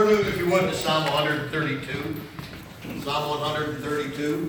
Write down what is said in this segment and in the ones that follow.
Turn with me, if you would, to Psalm 132. Psalm 132.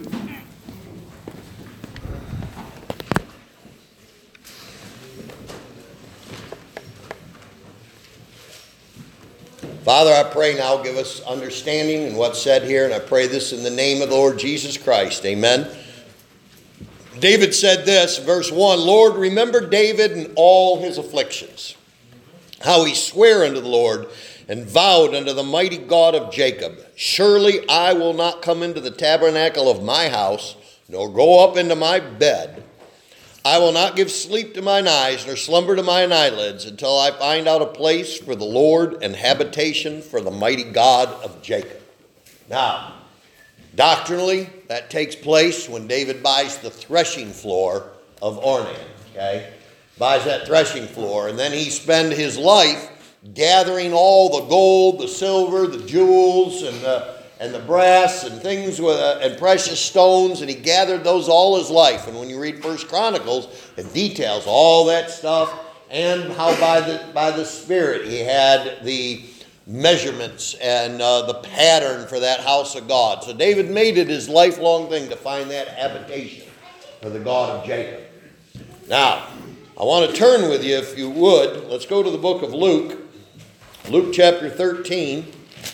Father, I pray now, give us understanding in what's said here, and I pray this in the name of the Lord Jesus Christ. Amen. David said this, verse 1, Lord, remember David and all his afflictions, how he sware unto the Lord and vowed unto the mighty God of Jacob, surely I will not come into the tabernacle of my house, nor go up into my bed. I will not give sleep to mine eyes, nor slumber to mine eyelids, until I find out a place for the Lord and habitation for the mighty God of Jacob. Now, doctrinally, that takes place when David buys the threshing floor of Ornan, okay? Buys that threshing floor, and then he spends his life gathering all the gold, the silver, the jewels, and the brass and things and precious stones, and he gathered those all his life. And when you read First Chronicles, it details all that stuff and how by the Spirit he had the measurements and the pattern for that house of God. So David made it his lifelong thing to find that habitation for the God of Jacob. Now, I want to turn with you, if you would. Let's go to the book of Luke. Luke chapter 13.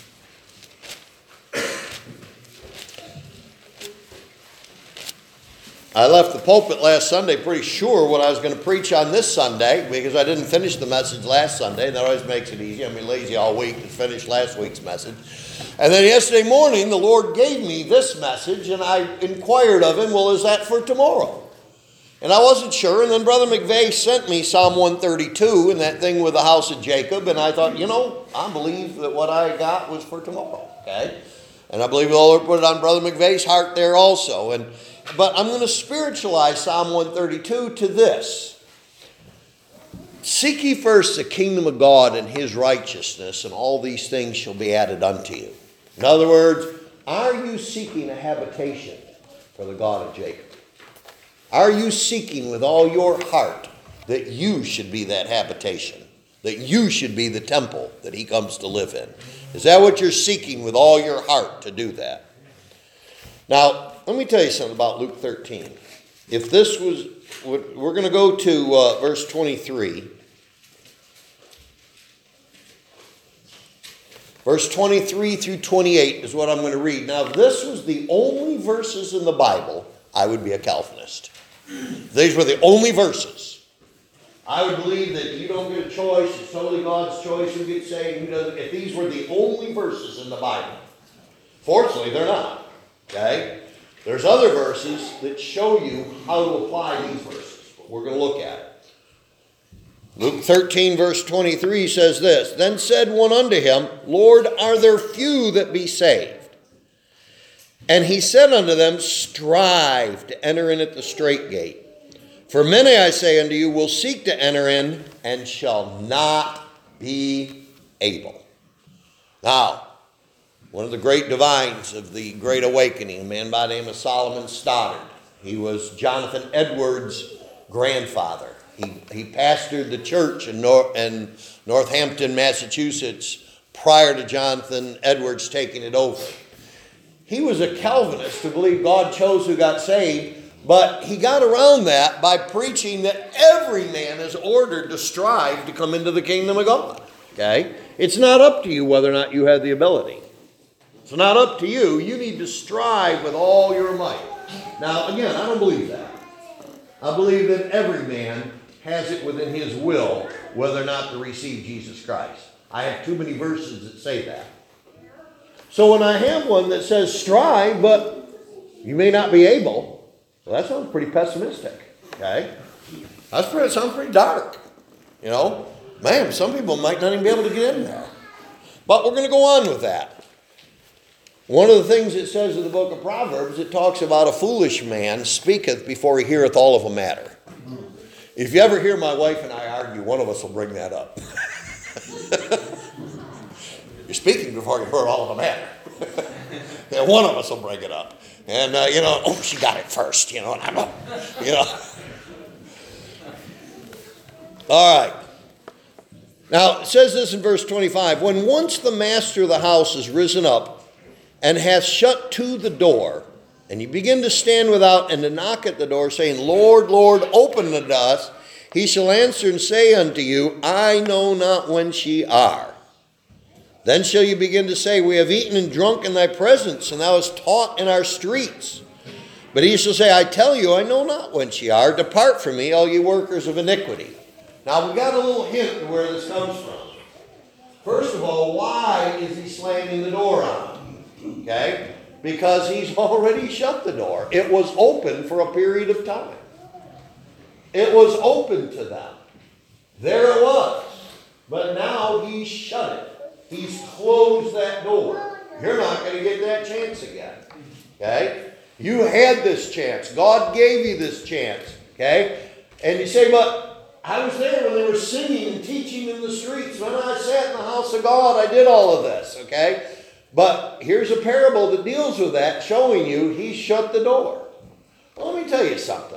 I left the pulpit last Sunday pretty sure what I was going to preach on this Sunday because I didn't finish the message last Sunday. That always makes it easy. I'm lazy all week to finish last week's message. And then yesterday morning, the Lord gave me this message, and I inquired of him, well, is that for tomorrow? And I wasn't sure. And then Brother McVeigh sent me Psalm 132 and that thing with the house of Jacob. And I thought, I believe that what I got was for tomorrow. Okay? And I believe the Lord put it on Brother McVeigh's heart there also. But I'm going to spiritualize Psalm 132 to this. Seek ye first the kingdom of God and his righteousness, and all these things shall be added unto you. In other words, are you seeking a habitation for the God of Jacob? Are you seeking with all your heart that you should be that habitation? That you should be the temple that he comes to live in? Is that what you're seeking with all your heart to do that? Now, let me tell you something about Luke 13. If this was, we're going to go to verse 23. Verse 23 through 28 is what I'm going to read. Now, if this was the only verses in the Bible, I would be a Calvinist. These were the only verses. I would believe that you don't get a choice. It's totally God's choice who gets saved, who doesn't. If these were the only verses in the Bible. Fortunately, they're not. Okay? There's other verses that show you how to apply these verses. But we're going to look at it. Luke 13 verse 23 says this, Then said one unto him, Lord, are there few that be saved? And he said unto them, Strive to enter in at the strait gate. For many, I say unto you, will seek to enter in, and shall not be able. Now, one of the great divines of the Great Awakening, a man by the name of Solomon Stoddard. He was Jonathan Edwards' grandfather. He pastored the church in Northampton, Massachusetts, prior to Jonathan Edwards taking it over. He was a Calvinist who believed God chose who got saved, but he got around that by preaching that every man is ordered to strive to come into the kingdom of God. Okay? It's not up to you whether or not you have the ability. It's not up to you. You need to strive with all your might. Now, again, I don't believe that. I believe that every man has it within his will whether or not to receive Jesus Christ. I have too many verses that say that. So when I have one that says strive, but you may not be able, well, that sounds pretty pessimistic. Okay? That sounds pretty dark. Man, some people might not even be able to get in there. But we're going to go on with that. One of the things it says in the book of Proverbs, it talks about a foolish man speaketh before he heareth all of a matter. If you ever hear my wife and I argue, one of us will bring that up. You're speaking before you heard all of a matter. And one of us will bring it up. And, she got it first, and I'm All right. Now, it says this in verse 25. When once the master of the house is risen up and hath shut to the door, and you begin to stand without and to knock at the door, saying, Lord, Lord, open unto us, he shall answer and say unto you, I know not whence ye are. Then shall you begin to say, we have eaten and drunk in thy presence, and thou hast taught in our streets. But he shall say, I tell you, I know not whence ye are. Depart from me, all ye workers of iniquity. Now, we got a little hint of where this comes from. First of all, why is he slamming the door on them? Okay? Because he's already shut the door. It was open for a period of time. It was open to them. There it was. But now he's shut it. He's closed that door. You're not going to get that chance again. Okay? You had this chance. God gave you this chance. Okay? And you say, but I was there when they were singing and teaching in the streets. When I sat in the house of God, I did all of this. Okay? But here's a parable that deals with that, showing you he shut the door. Well, let me tell you something.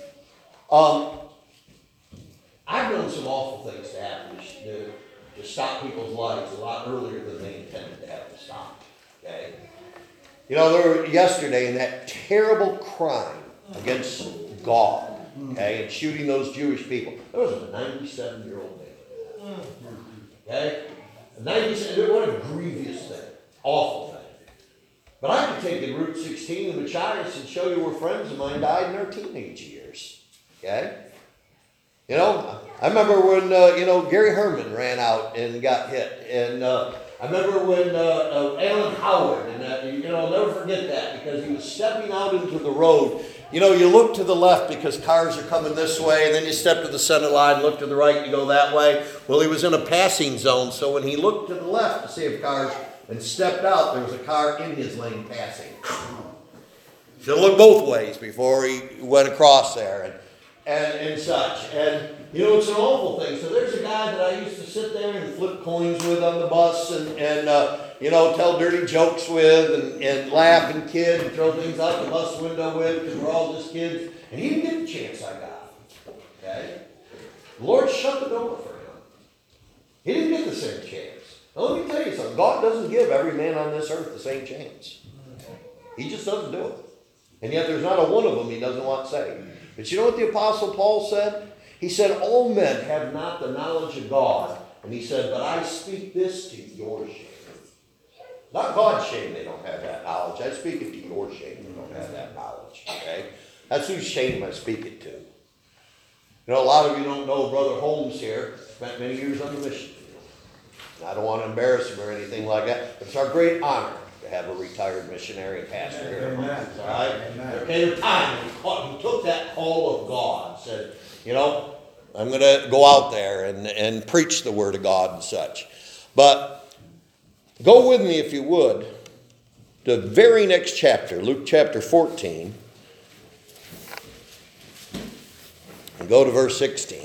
I've done some awful things to happen to stop people's lives a lot earlier than they intended to have to stop. Okay? You know, there were yesterday in that terrible crime against God, okay, and shooting those Jewish people. There was a 97-year-old man. Okay? 97, what a grievous thing. Awful thing. But I could take in Route 16 in Machias and show you where friends of mine died in their teenage years. Okay? You know, I remember when, Gary Herman ran out and got hit. And I remember when Alan Howard, and I'll never forget that because he was stepping out into the road. You know, you look to the left because cars are coming this way, and then you step to the center line, look to the right, and you go that way. Well, he was in a passing zone, so when he looked to the left to see if cars and stepped out, there was a car in his lane passing. Should have looked both ways before he went across there and such. And, it's an awful thing. So there's a guy that I used to sit there and flip coins with on the bus and tell dirty jokes with and laugh and kid and throw things out the bus window with because we're all just kids. And he didn't get the chance I got. Okay? The Lord shut the door for him. He didn't get the same chance. Now, let me tell you something. God doesn't give every man on this earth the same chance. He just doesn't do it. And yet there's not a one of them he doesn't want saved. But you know what the Apostle Paul said? He said, all men have not the knowledge of God. And he said, but I speak this to your shame. Not God's shame they don't have that knowledge. I speak it to your shame they don't have that knowledge. Okay? That's whose shame I speak it to. A lot of you don't know Brother Holmes here. Spent many years on the mission field. I don't want to embarrass him or anything like that. But it's our great honor to have a retired missionary and pastor here. Amen. All right? Amen. There came a time when he took that call of God and said, I'm going to go out there and preach the Word of God and such. But go with me, if you would, to the very next chapter, Luke chapter 14. And go to verse 16.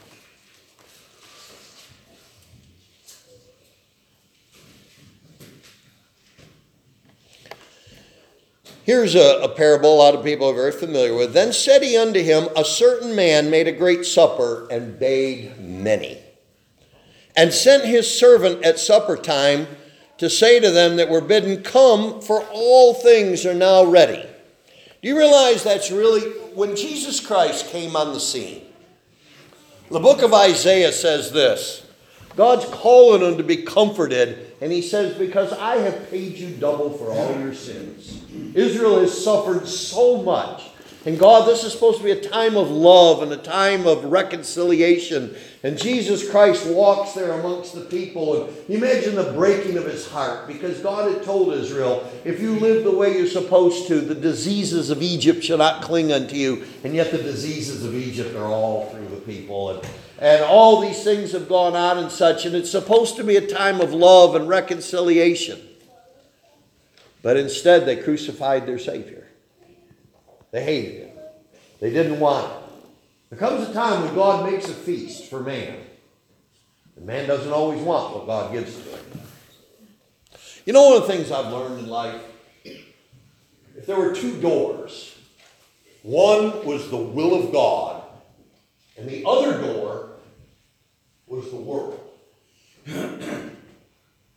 Here's a parable a lot of people are very familiar with. Then said he unto him, a certain man made a great supper and bade many, and sent his servant at supper time to say to them that were bidden, come, for all things are now ready. Do you realize that's really, when Jesus Christ came on the scene, the book of Isaiah says this, God's calling them to be comforted, and he says, because I have paid you double for all your sins. Israel has suffered so much. And God, this is supposed to be a time of love and a time of reconciliation. And Jesus Christ walks there amongst the people. And you imagine the breaking of his heart, because God had told Israel, if you live the way you're supposed to, the diseases of Egypt shall not cling unto you. And yet the diseases of Egypt are all through the people. And all these things have gone on and such. And it's supposed to be a time of love and reconciliation. But instead they crucified their Savior. They hated him. They didn't want him. There comes a time when God makes a feast for man. And man doesn't always want what God gives to him. You know, one of the things I've learned in life, if there were two doors, one was the will of God, and the other door was the world.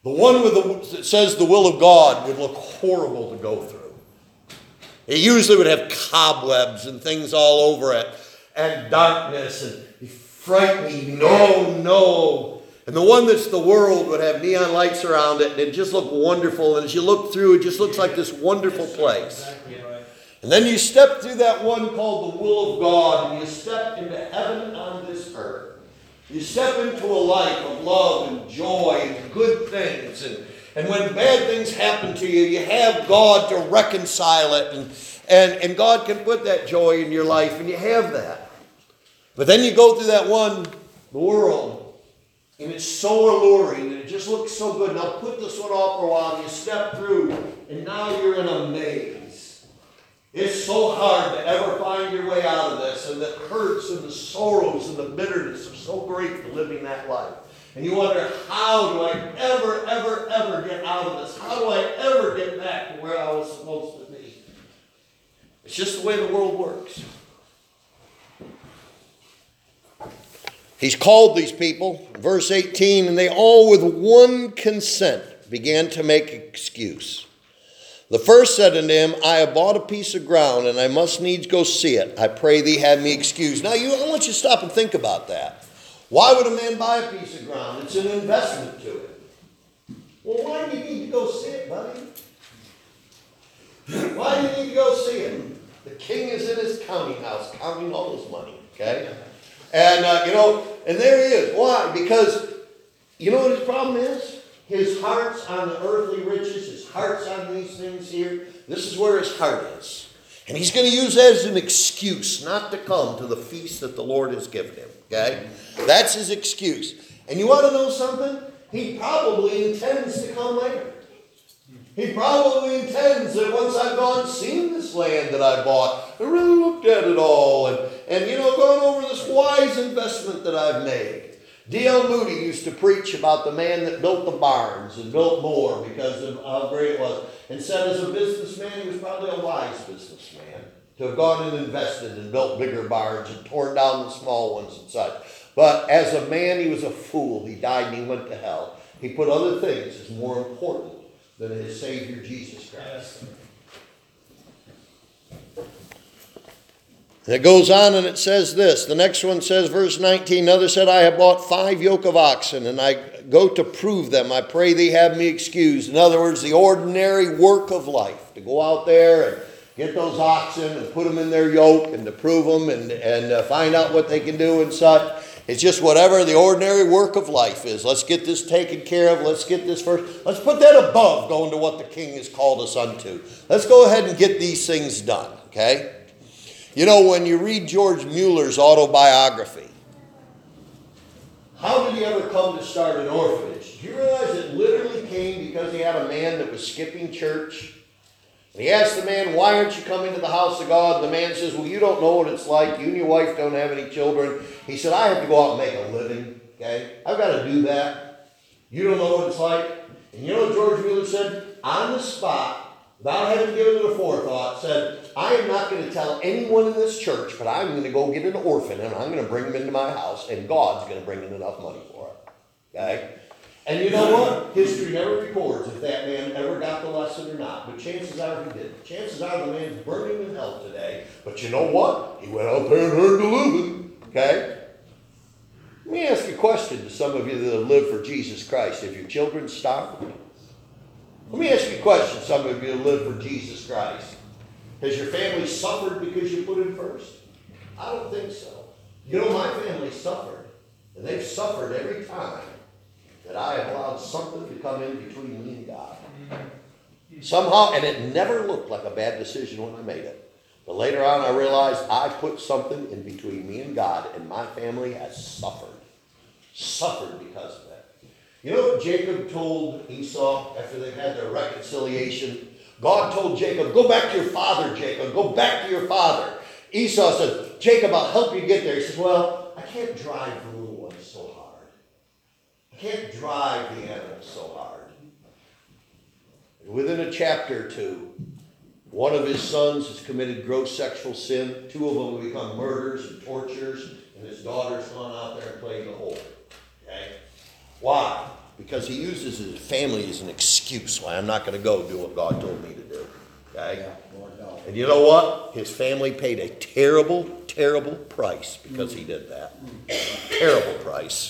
The one that says the will of God would look horrible to go through. It usually would have cobwebs and things all over it, and darkness, and frightening, no. And the one that's the world would have neon lights around it, and it just looked wonderful. And as you look through, it just looks like this wonderful place. And then you step through that one called the will of God, and you step into heaven on this earth. You step into a life of love and joy and good things. And when bad things happen to you, you have God to reconcile it. And God can put that joy in your life, and you have that. But then you go through that one, the world. And it's so alluring, and it just looks so good. Now put this one off for a while, and you step through, and now you're in a maze. It's so hard to ever find your way out of this, and the hurts and the sorrows and the bitterness are so great for living that life. And you wonder, how do I ever get out of this? How do I ever get back to where I was supposed to be? It's just the way the world works. He's called these people, verse 18, and they all with one consent began to make excuse. The first said unto him, I have bought a piece of ground, and I must needs go see it. I pray thee have me excused. Now, I want you to stop and think about that. Why would a man buy a piece of ground? It's an investment to it. Well, why do you need to go see it, buddy? Why do you need to go see it? The king is in his counting house, counting all his money, okay? And, and there he is. Why? Because, you know what his problem is? His heart's on the earthly riches. His heart's on these things here. This is where his heart is. And he's going to use that as an excuse not to come to the feast that the Lord has given him. Okay? That's his excuse. And you want to know something? He probably intends to come later. He probably intends that once I've gone and seen this land that I bought, I really looked at it all, and gone over this wise investment that I've made. D.L. Moody used to preach about the man that built the barns and built more because of how great it was, and said as a businessman, he was probably a wise businessman to have gone and invested and built bigger barns and torn down the small ones and such. But as a man, he was a fool. He died and he went to hell. He put other things as more important than his Savior, Jesus Christ. And it goes on and it says this. The next one says, verse 19, another said, I have bought 5 yoke of oxen, and I go to prove them. I pray thee have me excused. In other words, the ordinary work of life. To go out there and get those oxen and put them in their yoke and to prove them and find out what they can do and such. It's just whatever the ordinary work of life is. Let's get this taken care of. Let's get this first. Let's put that above going to what the king has called us unto. Let's go ahead and get these things done, okay? You know, when you read George Mueller's autobiography, how did he ever come to start an orphanage? Do you realize it literally came because he had a man that was skipping church? And he asked the man, why aren't you coming to the house of God? And the man says, well, you don't know what it's like. You and your wife don't have any children. He said, I have to go out and make a living, okay? I've got to do that. You don't know what it's like. And you know what George Mueller said? On the spot, without having given it a forethought, said, I am not going to tell anyone in this church, but I'm going to go get an orphan and I'm going to bring him into my house, and God's going to bring in enough money for it. Okay? And you know what? History never records if that man ever got the lesson or not, but chances are he did. Chances are the man's burning in hell today, but you know what? He went out there and earned a living. Okay? Let me ask you a question to some of you that have lived for Jesus Christ. Have your children starved? Let me ask you a question, some of you that live for Jesus Christ. Has your family suffered because you put him first? I don't think so. You know, my family suffered, and they've suffered every time that I have allowed something to come in between me and God. Somehow, and it never looked like a bad decision when I made it. But later on, I realized I put something in between me and God, and my family has suffered. Suffered because of that. You know what Jacob told Esau after they had their reconciliation? God told Jacob, go back to your father, Jacob. Go back to your father. Esau said, Jacob, I'll help you get there. He says, well, I can't drive the little one so hard. I can't drive the animal so hard. And within a chapter or two, one of his sons has committed gross sexual sin. 2 of them have become murderers and torturers. And his daughter's gone out there and played the whore. Okay? Why? because he uses his family as an excuse why I'm not going to go do what God told me to do. Okay? Yeah, Lord, no. And you know what? His family paid a terrible, terrible price because he did that. Terrible price.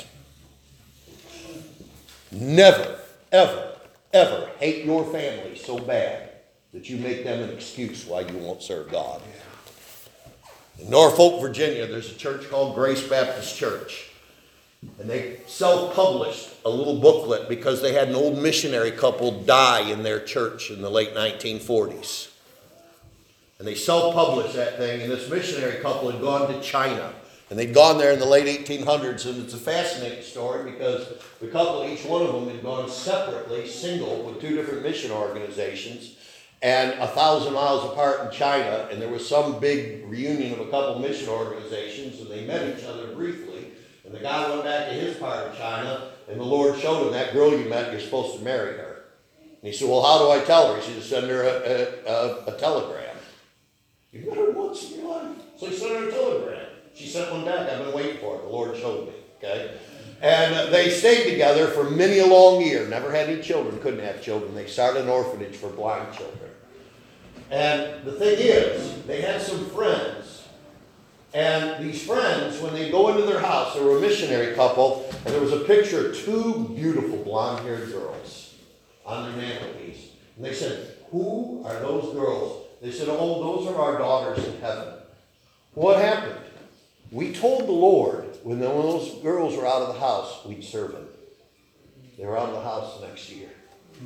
Never, ever, ever hate your family so bad that you make them an excuse why you won't serve God. In Norfolk, Virginia, there's a church called Grace Baptist Church. And they self-published a little booklet because they had an old missionary couple die in their church in the late 1940s. And they self-published that thing, and this missionary couple had gone to China. And they'd gone there in the late 1800s, and it's a fascinating story because the couple, each one of them had gone separately, single, with two different mission organizations, and 1,000 miles apart in China, and there was some big reunion of a couple mission organizations, and they met each other briefly, and the guy went back to his part of China, and the Lord showed him, that girl you met, you're supposed to marry her. And he said, well, how do I tell her? He said, send her a telegram. You met her once in your life. So he sent her a telegram. She sent one back. I've been waiting for it. The Lord showed me. Okay? And they stayed together for many a long year. Never had any children. Couldn't have children. They started an orphanage for blind children. And the thing is, they had some friends. And these friends, when they go into their house, they were a missionary couple, and there was a picture of two beautiful blonde-haired girls on their mantelpiece. And they said, who are those girls? They said, oh, those are our daughters in heaven. What happened? We told the Lord when those girls were out of the house, we'd serve him. They were out of the house the next year.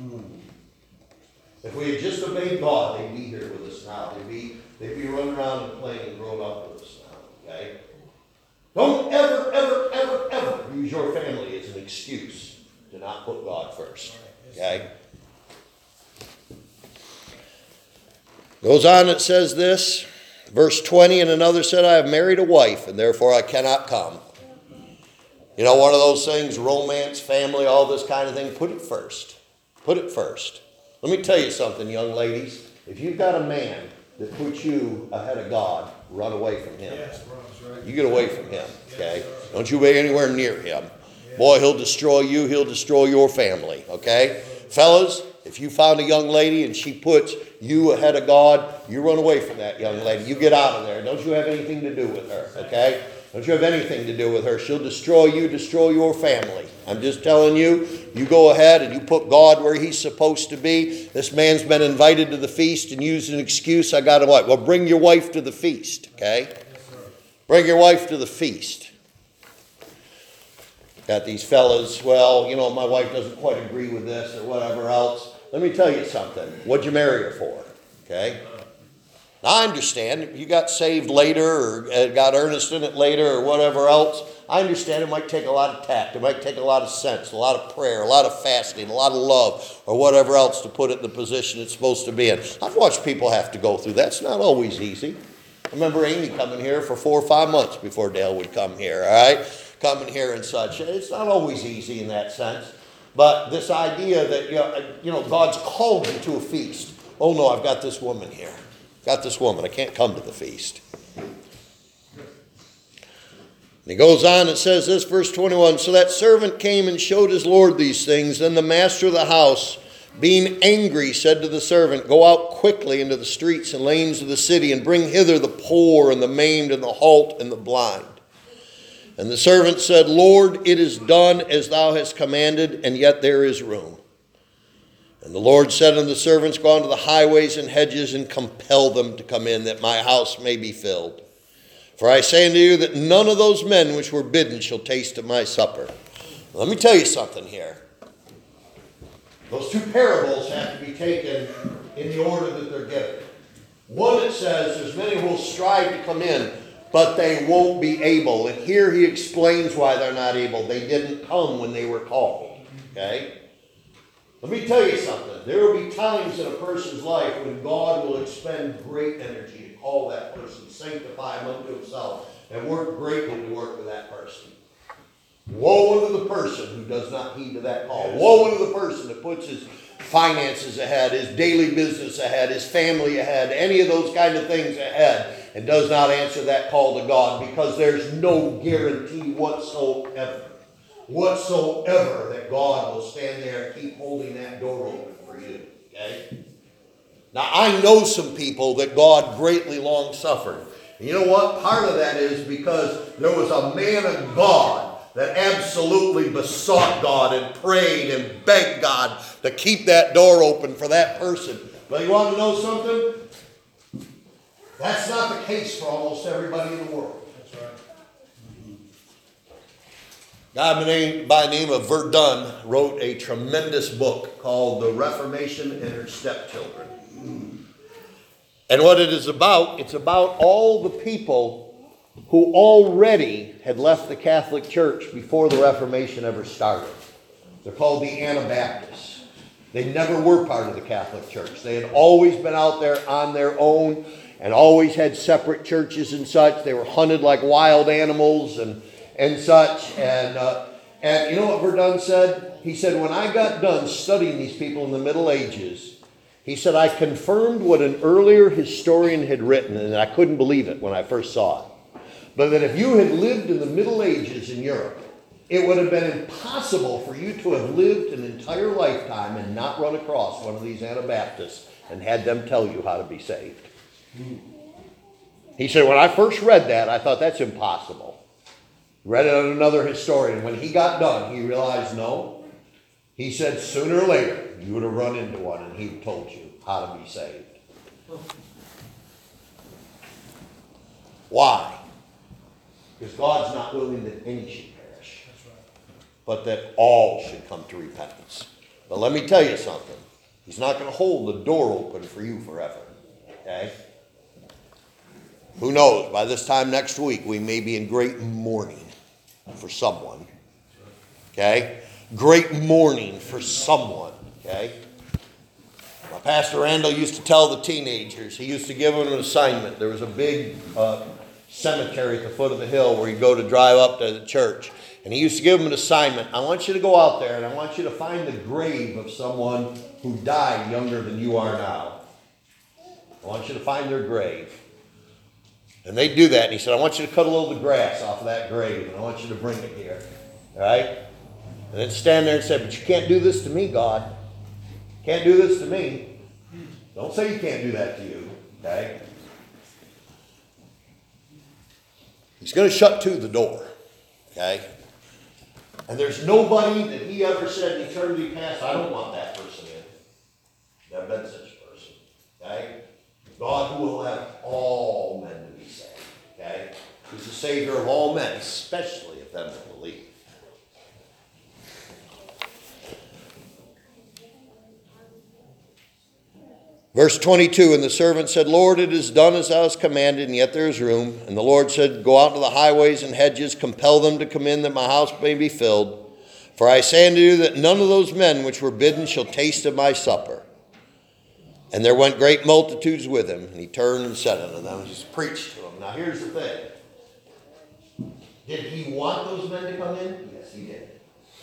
If we had just obeyed God, they'd be here with us now. They'd be running around the plane and growing up with us now. Okay? Don't ever, ever, ever, ever use your family as an excuse to not put God first. Okay? Goes on, it says this, verse 20, and another said, I have married a wife, and therefore I cannot come. You know, one of those things, romance, family, all this kind of thing, put it first. Put it first. Let me tell you something, young ladies. If you've got a man that puts you ahead of God, run away from him. You get away from him, okay? Don't you be anywhere near him. Boy, he'll destroy you. He'll destroy your family, okay? Fellas, if you found a young lady and she puts you ahead of God, you run away from that young lady. You get out of there. Don't you have anything to do with her, okay? Don't you have anything to do with her. She'll destroy you, destroy your family. I'm just telling you, you go ahead and you put God where he's supposed to be. This man's been invited to the feast and used an excuse. I got to what? Well, bring your wife to the feast, okay? Bring your wife to the feast. Got these fellas, well, you know, my wife doesn't quite agree with this or whatever else. Let me tell you something. What'd you marry her for? Okay? Now, I understand if you got saved later or got earnest in it later or whatever else. I understand it might take a lot of tact. It might take a lot of sense, a lot of prayer, a lot of fasting, a lot of love or whatever else to put it in the position it's supposed to be in. I've watched people have to go through that. It's not always easy. I remember Amy coming here for 4 or 5 months before Dale would come here, all right? Coming here and such. It's not always easy in that sense. But this idea that, you know, God's called you to a feast. Oh, no, I've got this woman here. Got this woman. I can't come to the feast. And he goes on and says this, verse 21, so that servant came and showed his Lord these things. Then the master of the house, being angry, said to the servant, go out quickly into the streets and lanes of the city and bring hither the poor and the maimed and the halt and the blind. And the servant said, Lord, it is done as thou hast commanded, and yet there is room. And the Lord said unto the servants, go unto the highways and hedges and compel them to come in, that my house may be filled. For I say unto you that none of those men which were bidden shall taste of my supper. Let me tell you something here. Those two parables have to be taken in the order that they're given. One, it says, there's many who will strive to come in, but they won't be able. And here he explains why they're not able. They didn't come when they were called. Okay? Let me tell you something. There will be times in a person's life when God will expend great energy to call that person, sanctify him unto himself, and work greatly to work with that person. Woe unto the person who does not heed to that call. Woe unto the person that puts his finances ahead, his daily business ahead, his family ahead, any of those kind of things ahead, and does not answer that call to God, because there's no guarantee whatsoever whatsoever that God will stand there and keep holding that door open for you. Okay? Now, I know some people that God greatly long suffered. And you know what? Part of that is because there was a man of God that absolutely besought God and prayed and begged God to keep that door open for that person. But you want to know something? That's not the case for almost everybody in the world. That's right. A guy by the name of Verdun wrote a tremendous book called The Reformation and Her Stepchildren. And what it is about, it's about all the people who already had left the Catholic Church before the Reformation ever started. They're called the Anabaptists. They never were part of the Catholic Church. They had always been out there on their own and always had separate churches and such. They were hunted like wild animals and such. And you know what Verdun said? He said, when I got done studying these people in the Middle Ages, he said, I confirmed what an earlier historian had written, and I couldn't believe it when I first saw it. But that if you had lived in the Middle Ages in Europe, it would have been impossible for you to have lived an entire lifetime and not run across one of these Anabaptists and had them tell you how to be saved. He said, when I first read that, I thought that's impossible. Read it on another historian. When he got done, he realized, no. He said, sooner or later, you would have run into one and he told you how to be saved. Why? Because God's not willing that any should perish, but that all should come to repentance. But let me tell you something. He's not going to hold the door open for you forever. Okay? Who knows? By this time next week, we may be in great mourning for someone. Okay? Great mourning for someone. Okay? My Pastor Randall used to tell the teenagers, he used to give them an assignment. There was a big cemetery at the foot of the hill where he'd go to drive up to the church. And he used to give them an assignment. I want you to go out there and I want you to find the grave of someone who died younger than you are now. I want you to find their grave. And they'd do that. And he said, I want you to cut a little of the grass off of that grave and I want you to bring it here. All right? And then stand there and say, but you can't do this to me, God. Can't do this to me. Don't say you can't do that to you. Okay? He's going to shut to the door. Okay? And there's nobody that he ever said in eternity past, I don't want that person in. Never been such a person. Okay? God who will have all men to be saved. Okay? He's the Savior of all men, especially of them that believe. Verse 22, and the servant said, Lord, it is done as thou hast commanded, and yet there is room. And the Lord said, go out to the highways and hedges, compel them to come in, that my house may be filled. For I say unto you that none of those men which were bidden shall taste of my supper. And there went great multitudes with him. And he turned and said unto them, just preached to them. Now here's the thing. Did he want those men to come in? Yes, he did.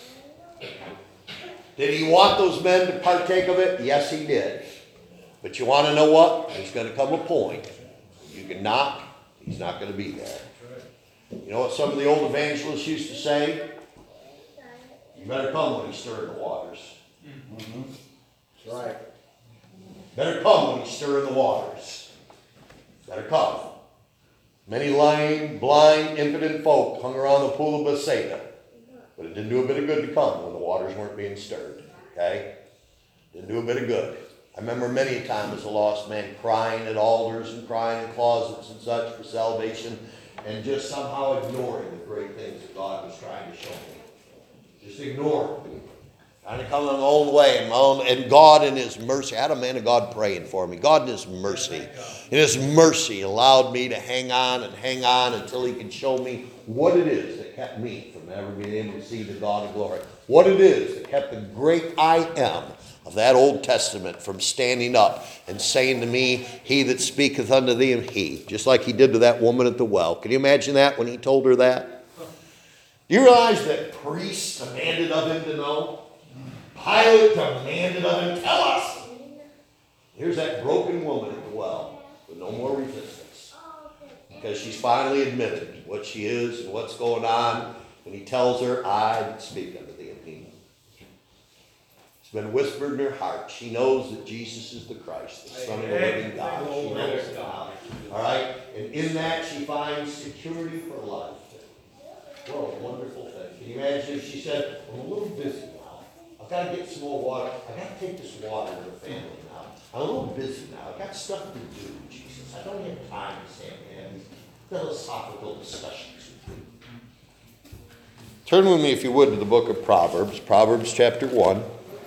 Did he want those men to partake of it? Yes, he did. But you want to know what? There's going to come a point. You can knock, he's not going to be there. You know what some of the old evangelists used to say? You better come when he's stirring the waters. Mm-hmm. That's right. Better come when he's stirring the waters. Better come. Many lame, blind, impotent folk hung around the pool of Bethsaida. But it didn't do a bit of good to come when the waters weren't being stirred. Okay? Didn't do a bit of good. I remember many a time as a lost man crying at altars and crying in closets and such for salvation and just somehow ignoring the great things that God was trying to show me. Just ignore it. Trying to come my own way and God in his mercy. I had a man of God praying for me. God in his mercy. In his mercy allowed me to hang on until he could show me what it is that kept me from ever being able to see the God of glory. What it is that kept the great I am of that Old Testament from standing up and saying to me, he that speaketh unto thee am he. Just like he did to that woman at the well. Can you imagine that when he told her that? Do you realize that priests demanded of him to know? Pilate demanded of him, tell us. Here's that broken woman at the well with no more resistance. Because she's finally admitted what she is and what's going on. when he tells her, I speak unto thee in Hebrew. It's been whispered in her heart. She knows that Jesus is the Christ, the Son of the living God. She knows God. All right? And in that she finds security for life. What a wonderful thing. Can you imagine if she said, I'm a little busy now. I've got to get some more water. I've got to take this water to the family now. I'm a little busy now. I've got stuff to do, Jesus. I don't have time to stand in philosophical discussions with you. Turn with me, if you would, to the book of Proverbs. Proverbs chapter 1.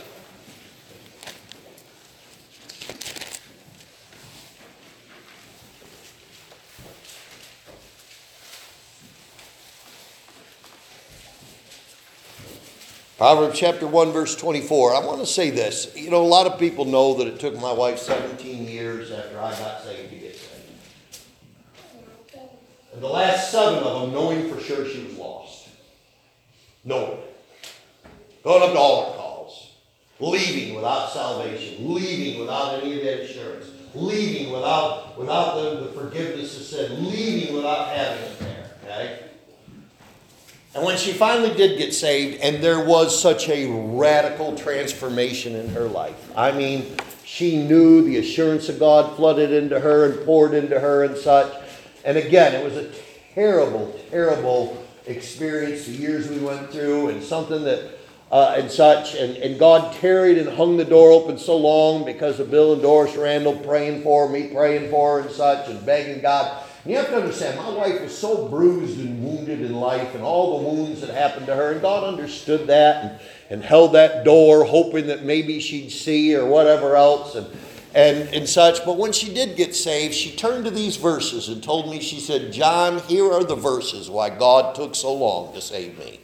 Proverbs chapter 1, verse 24. I want to say this. You know, a lot of people know that it took my wife 17 years after I got saved to get saved. And the last 7 of them knowing for sure she was lost. Knowing it. Going up to altar calls. Leaving without salvation. Leaving without any of that assurance. Leaving without the forgiveness of sin. Leaving without having it there. Okay? And when she finally did get saved, and there was such a radical transformation in her life. I mean, she knew the assurance of God flooded into her and poured into her and such. And again, it was a terrible, terrible experience, the years we went through, and something that, and such. And God tarried and hung the door open so long because of Bill and Doris Randall praying for her, me praying for her and such, and begging God. And you have to understand, my wife was so bruised and wounded in life and all the wounds that happened to her. And God understood that and held that door, hoping that maybe she'd see or whatever else and such. But when she did get saved, she turned to these verses and told me, she said, John, here are the verses why God took so long to save me.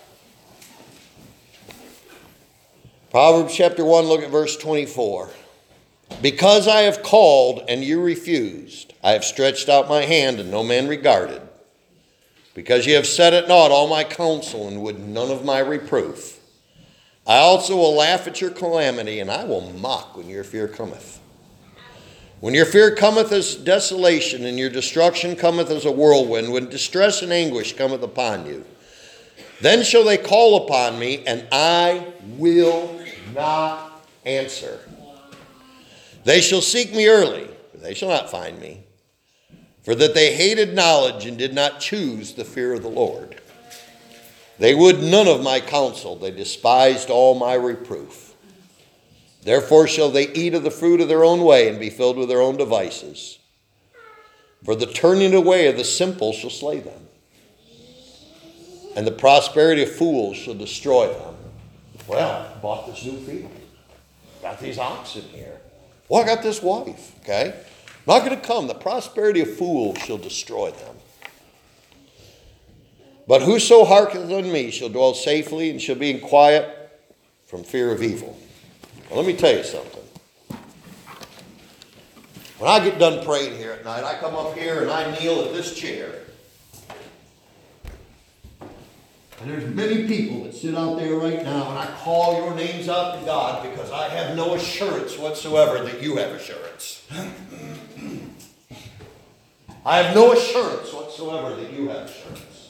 Proverbs chapter 1, look at verse 24. Because I have called and you refused, I have stretched out my hand and no man regarded. Because ye have set at naught all my counsel and would none of my reproof. I also will laugh at your calamity, and I will mock when your fear cometh. When your fear cometh as desolation, and your destruction cometh as a whirlwind, when distress and anguish cometh upon you, then shall they call upon me, and I will not answer. They shall seek me early, but they shall not find me. For that they hated knowledge and did not choose the fear of the Lord. They would none of my counsel. They despised all my reproof. Therefore shall they eat of the fruit of their own way and be filled with their own devices. For the turning away of the simple shall slay them. And the prosperity of fools shall destroy them. Well, I bought this new field. Got these oxen here. Well, I got this wife, okay? Not going to come. The prosperity of fools shall destroy them. But whoso hearkeneth unto me shall dwell safely and shall be in quiet from fear of evil. Now, let me tell you something. When I get done praying here at night, I come up here and I kneel at this chair. And there's many people that sit out there right now, and I call your names out to God because I have no assurance whatsoever that you have assurance. I have no assurance whatsoever that you have assurance.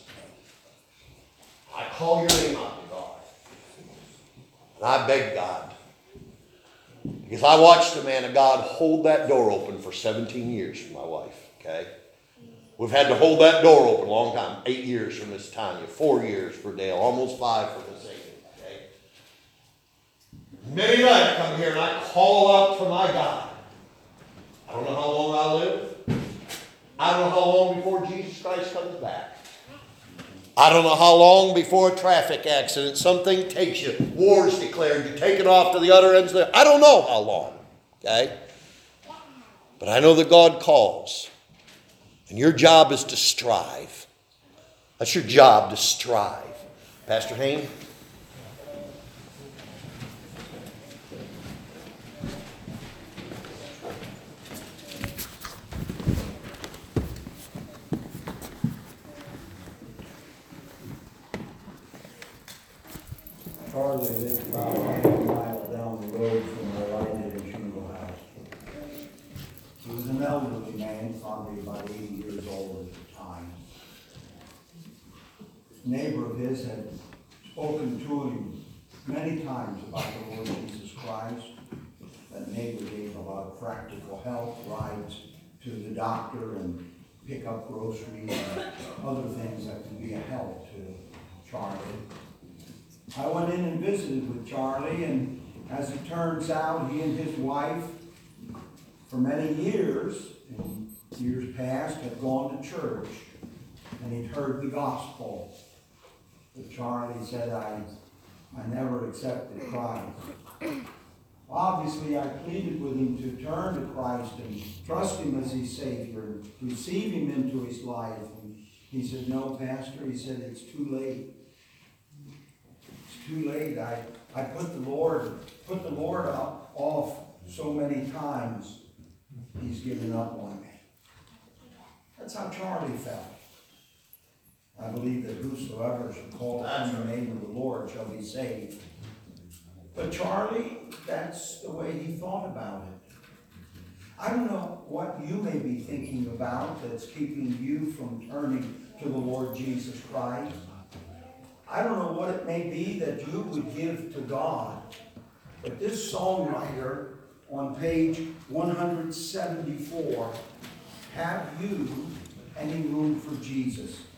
I call your name out to God. And I beg God. Because I watched a man of God hold that door open for 17 years for my wife, okay? We've had to hold that door open a long time. 8 years for Miss Tanya, 4 years for Dale, almost 5 for Miss Amy. Okay? Many nights I come here and I call out for my God. I don't know how long I'll live. I don't know how long before Jesus Christ comes back. I don't know how long before a traffic accident, something takes you, war's declared, you take it off to the other ends of the... I don't know how long. Okay? But I know that God calls. And your job is to strive. That's your job, to strive. Pastor Hayne? Charlie lives about 1 mile down the road from where I did in Shingle House. He was an elderly man, probably about 80 years old at the time. neighbor of his had spoken to him many times about the Lord Jesus Christ. That neighbor gave a lot of practical help, rides to the doctor and pick up groceries and other things that can be a help to Charlie. I went in and visited with Charlie, and as it turns out, he and his wife, for many years, in years past, had gone to church, and he'd heard the gospel. But Charlie said, I never accepted Christ. Obviously, I pleaded with him to turn to Christ and trust him as his Savior and receive him into his life. And he said, no, Pastor. He said, it's too late. It's too late. I put the Lord off so many times. He's given up on me. That's how Charlie felt. I believe that whosoever shall call upon the name of the Lord shall be saved. But Charlie, that's the way he thought about it. I don't know what you may be thinking about that's keeping you from turning to the Lord Jesus Christ. I don't know what it may be that you would give to God. But this songwriter on page 174, have you any room for Jesus?